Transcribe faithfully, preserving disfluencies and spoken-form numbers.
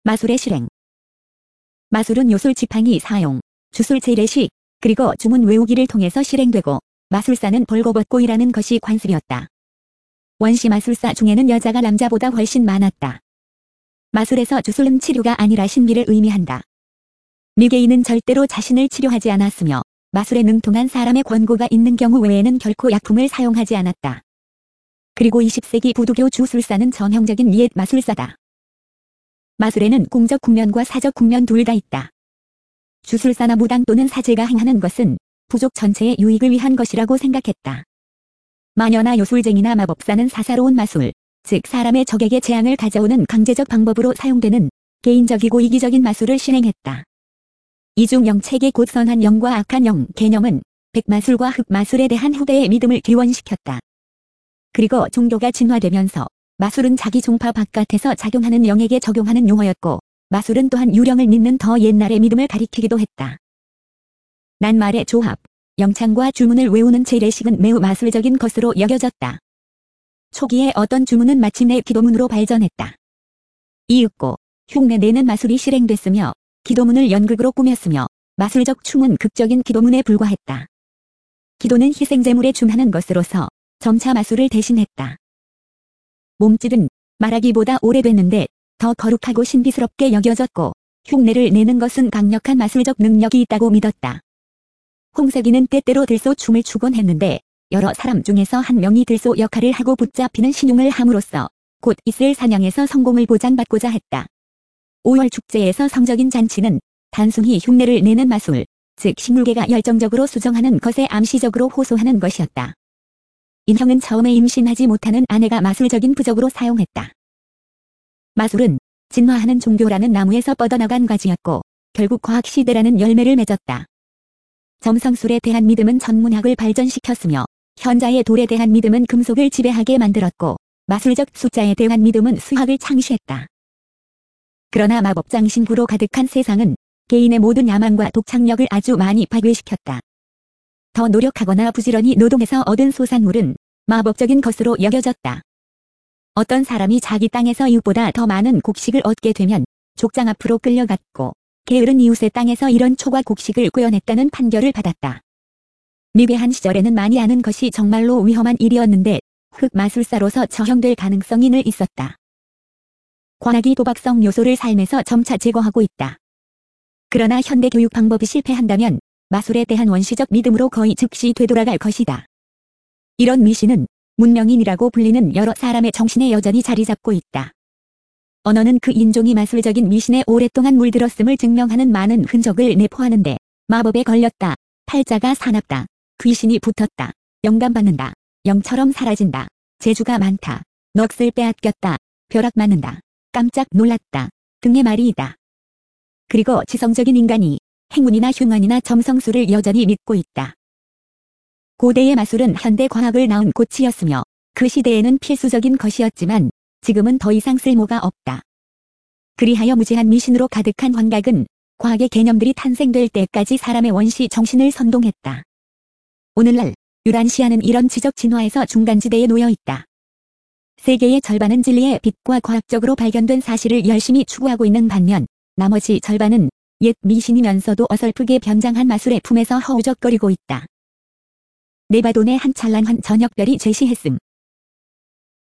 마술의 실행. 마술은 요술 지팡이 사용, 주술 재래식, 그리고 주문 외우기를 통해서 실행되고 마술사는 벌거벗고 일하는 것이 관습이었다. 원시 마술사 중에는 여자가 남자보다 훨씬 많았다. 마술에서 주술은 치료가 아니라 신비를 의미한다. 미개인은 절대로 자신을 치료하지 않았으며 마술에 능통한 사람의 권고가 있는 경우 외에는 결코 약품을 사용하지 않았다. 그리고 이십 세기 부두교 주술사는 전형적인 옛 마술사다. 마술에는 공적 국면과 사적 국면 둘 다 있다. 주술사나 무당 또는 사제가 행하는 것은 부족 전체의 유익을 위한 것이라고 생각했다. 마녀나 요술쟁이나 마법사는 사사로운 마술, 즉 사람의 적에게 재앙을 가져오는 강제적 방법으로 사용되는 개인적이고 이기적인 마술을 실행했다. 이중 영체계 곧 선한 영과 악한 영 개념은 백마술과 흑마술에 대한 후대의 믿음을 기원시켰다. 그리고 종교가 진화되면서 마술은 자기 종파 바깥에서 작용하는 영에게 적용하는 용어였고 마술은 또한 유령을 믿는 더 옛날의 믿음을 가리키기도 했다. 낱말의 조합, 영창과 주문을 외우는 재래식은 매우 마술적인 것으로 여겨졌다. 초기에 어떤 주문은 마침내 기도문으로 발전했다. 이윽고 흉내내는 마술이 실행됐으며 기도문을 연극으로 꾸몄으며 마술적 춤은 극적인 기도문에 불과했다. 기도는 희생제물에 준하는 것으로서 점차 마술을 대신했다. 몸짓은 말하기보다 오래됐는데 더 거룩하고 신비스럽게 여겨졌고 흉내를 내는 것은 강력한 마술적 능력이 있다고 믿었다. 홍석이는 때때로 들소 춤을 추곤 했는데 여러 사람 중에서 한 명이 들소 역할을 하고 붙잡히는 신용을 함으로써 곧 있을 사냥에서 성공을 보장받고자 했다. 오월 축제에서 성적인 잔치는 단순히 흉내를 내는 마술, 즉 식물계가 열정적으로 수정하는 것에 암시적으로 호소하는 것이었다. 인형은 처음에 임신하지 못하는 아내가 마술적인 부적으로 사용했다. 마술은 진화하는 종교라는 나무에서 뻗어나간 가지였고 결국 과학시대라는 열매를 맺었다. 점성술에 대한 믿음은 천문학을 발전시켰으며 현자의 돌에 대한 믿음은 금속을 지배하게 만들었고 마술적 숫자에 대한 믿음은 수학을 창시했다. 그러나 마법장신구로 가득한 세상은 개인의 모든 야망과 독창력을 아주 많이 파괴시켰다. 더 노력하거나 부지런히 노동해서 얻은 소산물은 마법적인 것으로 여겨졌다. 어떤 사람이 자기 땅에서 이웃보다 더 많은 곡식을 얻게 되면 족장 앞으로 끌려갔고 게으른 이웃의 땅에서 이런 초과 곡식을 꿰어냈다는 판결을 받았다. 미개한 시절에는 많이 아는 것이 정말로 위험한 일이었는데 흑마술사로서 처형될 가능성이 늘 있었다. 과학이 도박성 요소를 삶에서 점차 제거하고 있다. 그러나 현대 교육 방법이 실패한다면 마술에 대한 원시적 믿음으로 거의 즉시 되돌아갈 것이다. 이런 미신은 문명인이라고 불리는 여러 사람의 정신에 여전히 자리 잡고 있다. 언어는 그 인종이 마술적인 미신에 오랫동안 물들었음을 증명하는 많은 흔적을 내포하는데 마법에 걸렸다, 팔자가 사납다, 귀신이 붙었다, 영감받는다, 영처럼 사라진다, 재주가 많다, 넋을 빼앗겼다, 벼락 맞는다, 깜짝 놀랐다 등의 말이 있다. 그리고 지성적인 인간이 행운이나 흉안이나 점성술을 여전히 믿고 있다. 고대의 마술은 현대 과학을 낳은 꽃이었으며 그 시대에는 필수적인 것이었지만 지금은 더 이상 쓸모가 없다. 그리하여 무제한 미신으로 가득한 환각은 과학의 개념들이 탄생될 때까지 사람의 원시 정신을 선동했다. 오늘날 유란시아는 이런 지적 진화에서 중간지대에 놓여 있다. 세계의 절반은 진리의 빛과 과학적으로 발견된 사실을 열심히 추구하고 있는 반면 나머지 절반은 옛 미신이면서도 어설프게 변장한 마술의 품에서 허우적거리고 있다. 네바돈의 한 찬란한 저녁별이 제시했음.